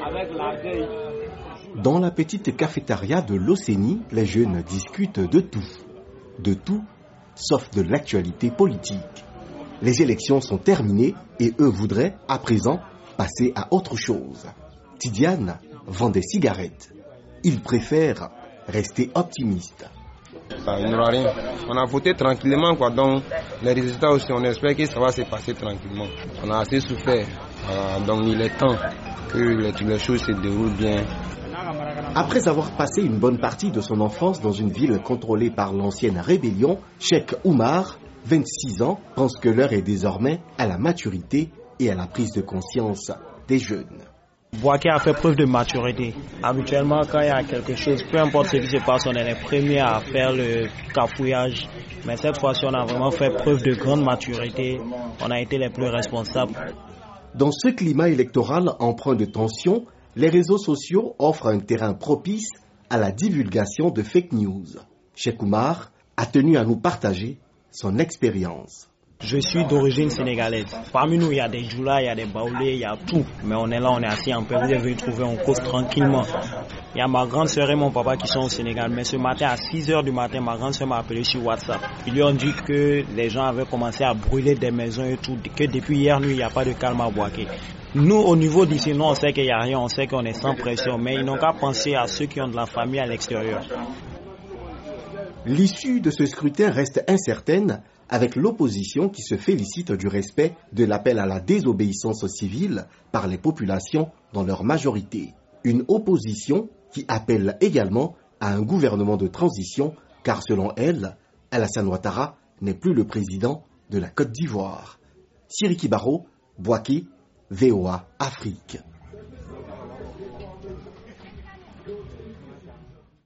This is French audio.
Dans la petite cafétéria de l'Océnie, les jeunes discutent de tout, sauf de l'actualité politique. Les élections sont terminées et eux voudraient, à présent, passer à autre chose. Tidiane vend des cigarettes. Il préfère rester optimiste. Il n'y aura rien. On a voté tranquillement, donc les résultats aussi, on espère que ça va se passer tranquillement. On a assez souffert, donc il est temps que les choses se déroulent bien. Après avoir passé une bonne partie de son enfance dans une ville contrôlée par l'ancienne rébellion, Cheikh Oumar, 26 ans, pense que l'heure est désormais à la maturité et à la prise de conscience des jeunes. Bouaké a fait preuve de maturité. Habituellement, quand il y a quelque chose, peu importe ce qui se passe, on est les premiers à faire le cafouillage. Mais cette fois-ci, on a vraiment fait preuve de grande maturité. On a été les plus responsables. Dans ce climat électoral empreint de tension, les réseaux sociaux offrent un terrain propice à la divulgation de fake news. Cheikh Oumar a tenu à nous partager son expérience. Je suis d'origine sénégalaise. Parmi nous, il y a des Djoula, il y a des Baoulés, il y a tout. Mais on est là, on est assis en paix. Vous avez trouver, on cause tranquillement. Il y a ma grande sœur et mon papa qui sont au Sénégal. Mais ce matin, à 6h du matin, ma grande sœur m'a appelé sur WhatsApp. Ils lui ont dit que les gens avaient commencé à brûler des maisons et tout. Que depuis hier nuit, il n'y a pas de calme à Bouaké. Nous, au niveau d'ici, nous, on sait qu'il n'y a rien, on sait qu'on est sans pression. Mais ils n'ont qu'à penser à ceux qui ont de la famille à l'extérieur. L'issue de ce scrutin reste incertaine, avec l'opposition qui se félicite du respect de l'appel à la désobéissance civile par les populations dans leur majorité. Une opposition qui appelle également à un gouvernement de transition, car selon elle, Alassane Ouattara n'est plus le président de la Côte d'Ivoire. Siriki Baro, Bouaké, VOA Afrique.